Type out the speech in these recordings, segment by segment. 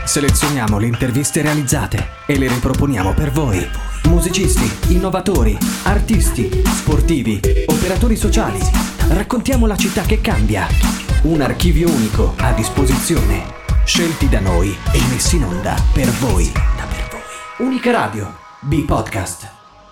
Selezioniamo le interviste realizzate e le riproponiamo per voi. Musicisti, innovatori, artisti, sportivi, operatori sociali. Raccontiamo la città che cambia. Un archivio unico a disposizione. Scelti da noi e messi in onda per voi. Unica Radio, B-Podcast.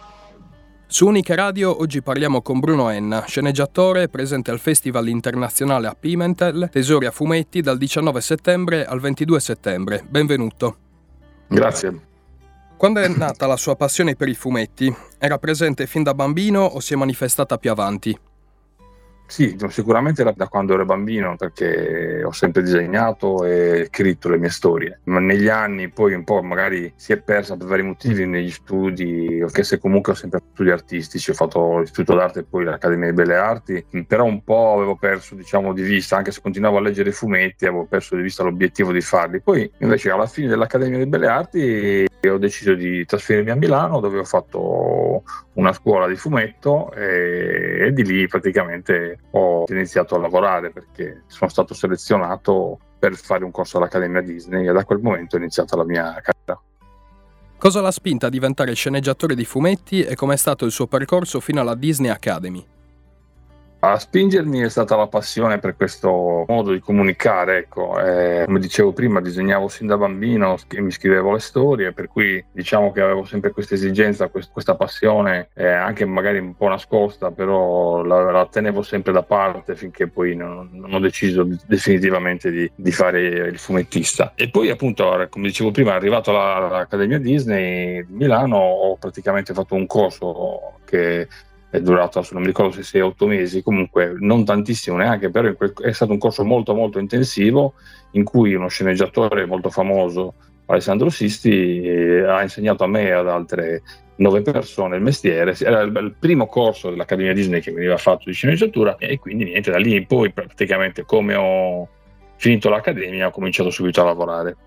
Su Unica Radio oggi parliamo con Bruno Enna, sceneggiatore presente al Festival Internazionale a Pimentel, Tesori a fumetti dal 19 settembre al 22 settembre. Benvenuto. Grazie. Quando è nata la sua passione per i fumetti? Era presente fin da bambino o si è manifestata più avanti? Sì, sicuramente era da quando ero bambino, perché ho sempre disegnato e scritto le mie storie. Ma negli anni poi un po' magari si è persa per vari motivi negli studi, anche se comunque ho sempre fatto studi artistici, ho fatto l'Istituto d'Arte e poi l'Accademia di Belle Arti, però un po' avevo perso di vista, anche se continuavo a leggere i fumetti, avevo perso di vista l'obiettivo di farli. Poi invece alla fine dell'Accademia di Belle Arti ho deciso di trasferirmi a Milano, dove ho fatto una scuola di fumetto e di lì praticamente ho iniziato a lavorare, perché sono stato selezionato per fare un corso all'Accademia Disney e da quel momento è iniziata la mia carriera. Cosa l'ha spinta a diventare sceneggiatore di fumetti e com'è stato il suo percorso fino alla Disney Academy? A spingermi è stata la passione per questo modo di comunicare, ecco. Come dicevo prima, disegnavo sin da bambino e mi scrivevo le storie, per cui diciamo che avevo sempre questa esigenza, questa passione, anche magari un po' nascosta, però la tenevo sempre da parte finché poi non ho deciso definitivamente di fare il fumettista. E poi appunto, come dicevo prima, arrivato all'Accademia Disney di Milano, ho praticamente fatto un corso che è durato, non mi ricordo se 6 o 8 mesi, comunque non tantissimo neanche, però è stato un corso molto molto intensivo in cui uno sceneggiatore molto famoso, Alessandro Sisti, ha insegnato a me e ad altre 9 persone il mestiere. Era il primo corso dell'Accademia Disney che veniva fatto di sceneggiatura e quindi niente, da lì in poi praticamente come ho finito l'Accademia ho cominciato subito a lavorare.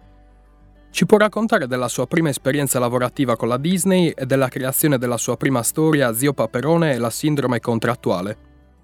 Ci può raccontare della sua prima esperienza lavorativa con la Disney e della creazione della sua prima storia Zio Paperone e la sindrome contrattuale?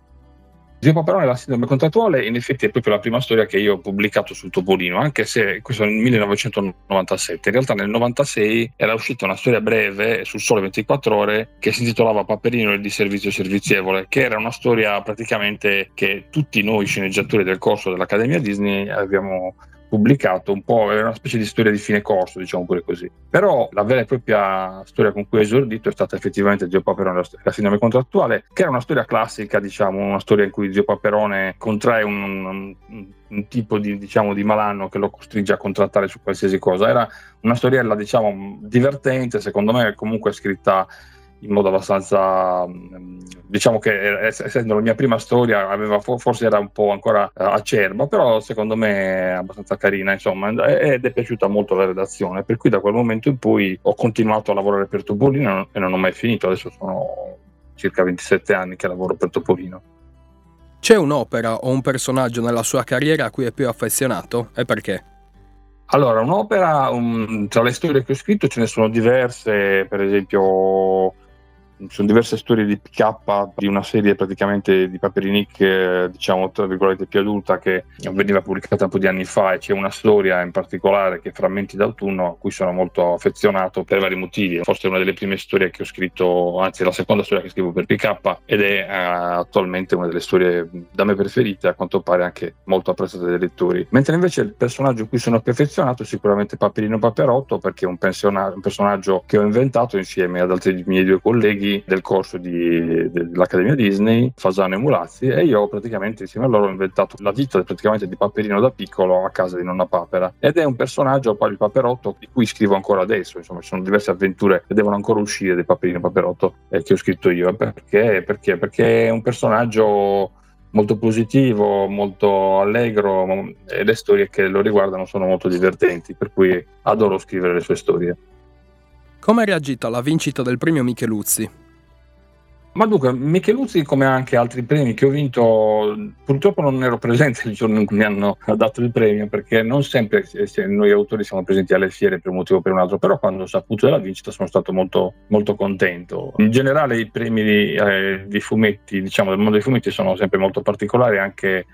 Zio Paperone e la sindrome contrattuale in effetti è proprio la prima storia che io ho pubblicato sul Topolino, anche se questo è nel 1997. In realtà nel 96 era uscita una storia breve sul Sole 24 Ore che si intitolava Paperino il disservizio servizievole, che era una storia praticamente che tutti noi sceneggiatori del corso dell'Accademia Disney abbiamo pubblicato, un po', era una specie di storia di fine corso, diciamo pure così. Però la vera e propria storia con cui ho esordito è stata effettivamente Zio Paperone e la sindrome contrattuale, che era una storia classica, diciamo, una storia in cui Zio Paperone contrae un tipo di malanno che lo costringe a contrattare su qualsiasi cosa. Era una storiella, diciamo, divertente, secondo me comunque scritta in modo abbastanza, diciamo che essendo la mia prima storia forse era un po' ancora acerba, però secondo me è abbastanza carina, insomma, ed è piaciuta molto la redazione, per cui da quel momento in poi ho continuato a lavorare per Topolino e non ho mai finito. Adesso sono circa 27 anni che lavoro per Topolino. C'è un'opera o un personaggio nella sua carriera a cui è più affezionato e perché? Allora, un'opera, tra le storie che ho scritto ce ne sono diverse, per esempio sono diverse storie di PK, di una serie praticamente di Paperinik, diciamo tra virgolette più adulta, che veniva pubblicata un po' di anni fa, e c'è una storia in particolare che è Frammenti d'autunno, a cui sono molto affezionato per vari motivi. Forse è una delle prime storie che ho scritto, anzi la seconda storia che scrivo per PK, ed è attualmente una delle storie da me preferite, a quanto pare anche molto apprezzate dai lettori. Mentre invece il personaggio a cui sono più affezionato è sicuramente Paperino Paperotto, perché è un personaggio che ho inventato insieme ad altri miei 2 colleghi del corso dell'Accademia Disney, Fasano e Mulazzi, e io praticamente insieme a loro ho inventato la vita praticamente di Paperino da piccolo a casa di nonna Papera, ed è un personaggio, poi il Paperotto, di cui scrivo ancora adesso. Insomma, ci sono diverse avventure che devono ancora uscire di Paperino Paperotto che ho scritto io. Perché è un personaggio molto positivo, molto allegro, e le storie che lo riguardano sono molto divertenti, per cui adoro scrivere le sue storie. Come ha reagito alla vincita del premio Micheluzzi? Ma dunque, Micheluzzi, come anche altri premi che ho vinto, purtroppo non ero presente il giorno in cui mi hanno dato il premio, perché non sempre noi autori siamo presenti alle fiere per un motivo o per un altro, però quando ho saputo della vincita sono stato molto, molto contento. In generale i premi di fumetti, diciamo del mondo dei fumetti, sono sempre molto particolari, anche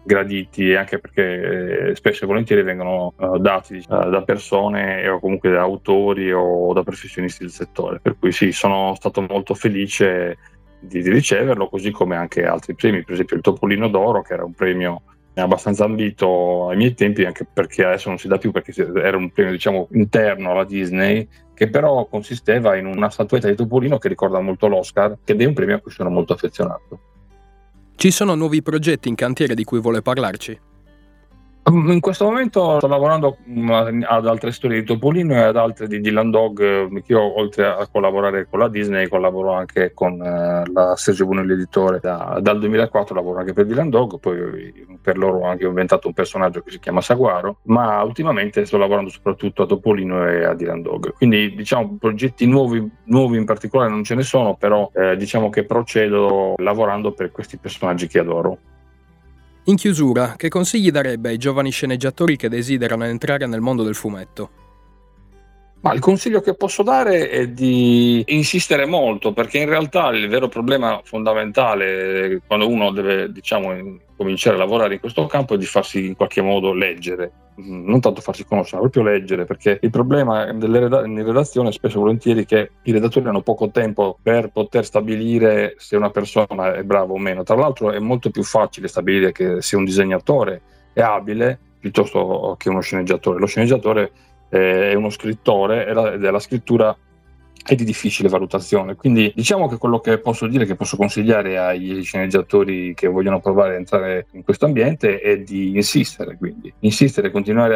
graditi, e anche perché spesso e volentieri vengono dati da persone o comunque da autori o da professionisti del settore, per cui sì, sono stato molto felice di riceverlo, così come anche altri premi, per esempio il Topolino d'Oro, che era un premio abbastanza ambito ai miei tempi, anche perché adesso non si dà più, perché era un premio diciamo interno alla Disney, che però consisteva in una statuetta di Topolino che ricorda molto l'Oscar, ed è un premio a cui sono molto affezionato. Ci sono nuovi progetti in cantiere di cui vuole parlarci? In questo momento sto lavorando ad altre storie di Topolino e ad altre di Dylan Dog. Io, oltre a collaborare con la Disney, collaboro anche con la Sergio Bonelli Editore. Dal 2004 lavoro anche per Dylan Dog, poi per loro ho anche inventato un personaggio che si chiama Saguaro, ma ultimamente sto lavorando soprattutto a Topolino e a Dylan Dog. Quindi diciamo progetti nuovi in particolare non ce ne sono, però diciamo che procedo lavorando per questi personaggi che adoro. In chiusura, che consigli darebbe ai giovani sceneggiatori che desiderano entrare nel mondo del fumetto? Ma il consiglio che posso dare è di insistere molto, perché in realtà il vero problema fondamentale quando uno deve cominciare a lavorare in questo campo è di farsi in qualche modo leggere, non tanto farsi conoscere, ma proprio leggere, perché il problema in redazione spesso e volentieri è che i redattori hanno poco tempo per poter stabilire se una persona è brava o meno. Tra l'altro è molto più facile stabilire che se un disegnatore è abile piuttosto che uno sceneggiatore. Lo sceneggiatore è uno scrittore e la scrittura è di difficile valutazione, quindi diciamo che quello che posso dire, che posso consigliare agli sceneggiatori che vogliono provare ad entrare in questo ambiente, è di insistere, continuare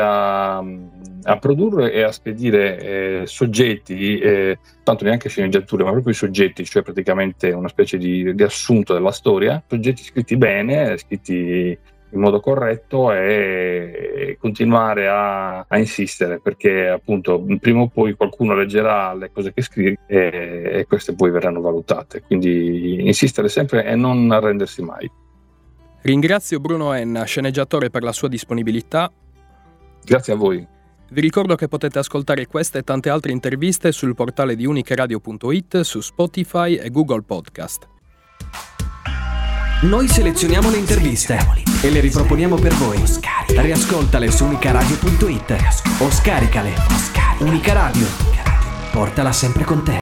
a produrre e a spedire soggetti, tanto neanche sceneggiature ma proprio i soggetti, cioè praticamente una specie di riassunto della storia, soggetti scritti bene, scritti in modo corretto, e continuare a insistere, perché appunto prima o poi qualcuno leggerà le cose che scrivi e queste poi verranno valutate, quindi insistere sempre e non arrendersi mai. Ringrazio Bruno Enna, sceneggiatore, per la sua disponibilità. Grazie a voi. Vi ricordo che potete ascoltare queste e tante altre interviste sul portale di unicaradio.it, su Spotify e Google Podcast. Noi selezioniamo le interviste e le riproponiamo per voi. Riascoltale su unicaradio.it o scaricale. Unica Radio. Portala sempre con te.